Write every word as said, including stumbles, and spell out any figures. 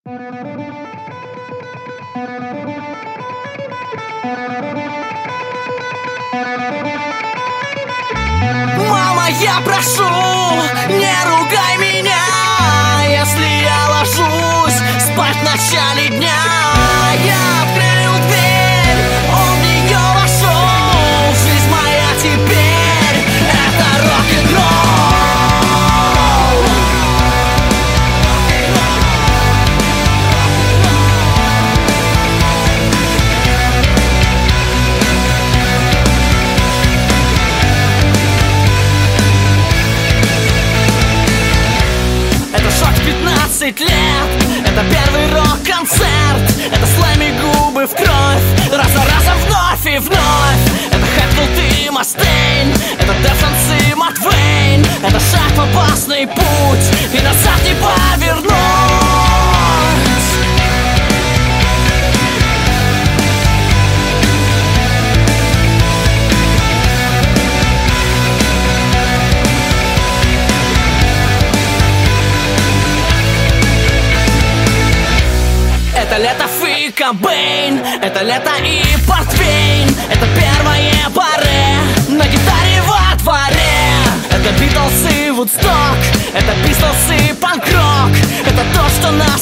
Мама, я прошу, не ругай меня, если я ложусь спать в начале дня. Я открыл дверь, он в нее вошел. Жизнь моя теперь — это рок-н-ролл. Это шок в пятнадцать лет, это первый рок-концерт, это слайм и губы в кровь, раз за разом вновь и вновь. Это Hetfield и Мастейн, это Deftones и Маквейн, это шаг в опасный путь, и назад не повернуть. Это лето и Кобейн, это лето и портвейн, это первое баре на гитаре во дворе. Это Битлз и Вудсток, это Пистолс и панк-рок, это то, что наш